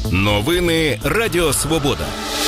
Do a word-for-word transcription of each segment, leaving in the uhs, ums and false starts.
Новини Радіо Свобода.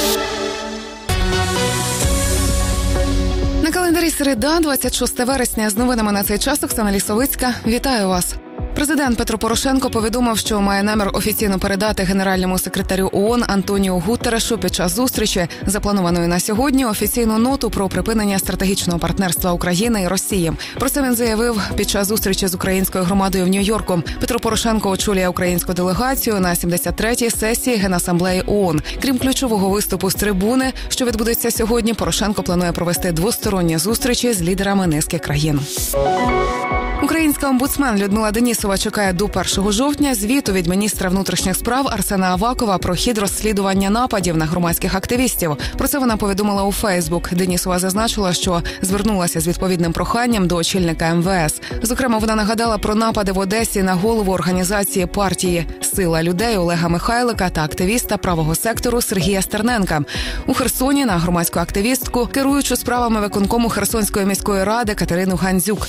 На календарі середа, двадцять шостого вересня. З новинами на цей час Оксана Лісовицька. Вітаю вас. Президент Петро Порошенко повідомив, що має намір офіційно передати генеральному секретарю ООН Антоніу Гутеррешу під час зустрічі, запланованої на сьогодні, офіційну ноту про припинення стратегічного партнерства України і Росії. Про це він заявив під час зустрічі з українською громадою в Нью-Йорку. Петро Порошенко очолює українську делегацію на сімдесят третій сесії Генасамблеї ООН. Крім ключового виступу з трибуни, що відбудеться сьогодні, Порошенко планує провести двосторонні зустрічі з лідерами низки країн. Українська омбудсмен Людмила Денісова чекає до першого жовтня звіту від міністра внутрішніх справ Арсена Авакова про хід розслідування нападів на громадських активістів. Про це вона повідомила у Фейсбук. Денісова зазначила, що звернулася з відповідним проханням до очільника ем ве ес. Зокрема, вона нагадала про напади в Одесі на голову організації партії «Сила людей» Олега Михайлика та активіста правого сектору Сергія Стерненка. У Херсоні на громадську активістку, керуючу справами виконкому Херсонської міської ради Катерину Гандзюк.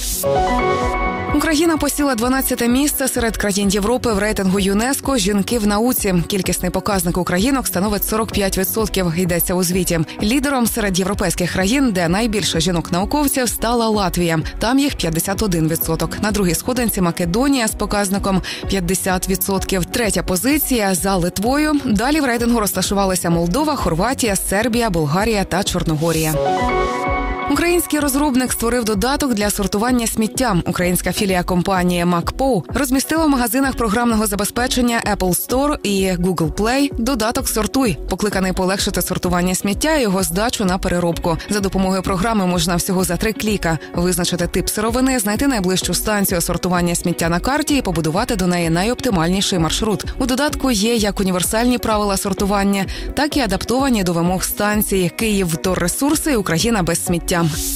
Україна посіла дванадцяте місце серед країн Європи в рейтингу ЮНЕСКО «Жінки в науці». Кількісний показник українок становить сорок п'ять відсотків, йдеться у звіті. Лідером серед європейських країн, де найбільше жінок-науковців, стала Латвія. Там їх п'ятдесят один відсоток. На другій сходинці Македонія з показником п'ятдесят відсотків. Третя позиція за Литвою. Далі в рейтингу розташувалися Молдова, Хорватія, Сербія, Болгарія та Чорногорія. Український розробник створив додаток для сортування сміття. Українська філія компанії MacPo розмістила в магазинах програмного забезпечення Apple Store і Google Play додаток «Сортуй», покликаний полегшити сортування сміття і його здачу на переробку. За допомогою програми можна всього за три кліка визначити тип сировини, знайти найближчу станцію сортування сміття на карті і побудувати до неї найоптимальніший маршрут. У додатку є як універсальні правила сортування, так і адаптовані до вимог станцій «Київ вторресурси» і «Україна без сміття».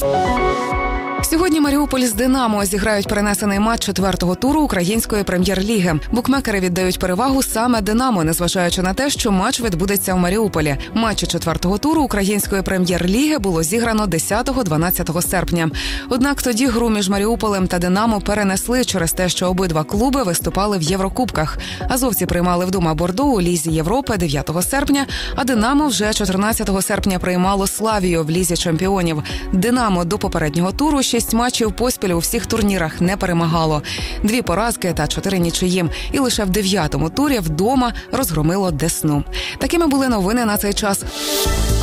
Сьогодні Маріуполь з «Динамо» зіграють перенесений матч четвертого туру української прем'єр-ліги. Букмекери віддають перевагу саме «Динамо», незважаючи на те, що матч відбудеться в Маріуполі. Матчі четвертого туру української прем'єр-ліги було зіграно десятого-дванадцятого серпня. Однак тоді гру між Маріуполем та «Динамо» перенесли через те, що обидва клуби виступали в Єврокубках. Азовці приймали вдома Бордо у Лізі Європи дев'ятого серпня, а «Динамо» вже чотирнадцятого серпня приймало Славію в Лізі чемпіонів. «Динамо» до попереднього туру шість матчів поспіль у всіх турнірах не перемагало. Дві поразки та чотири нічиї. І лише в дев'ятому турі вдома розгромило Десну. Такими були новини на цей час.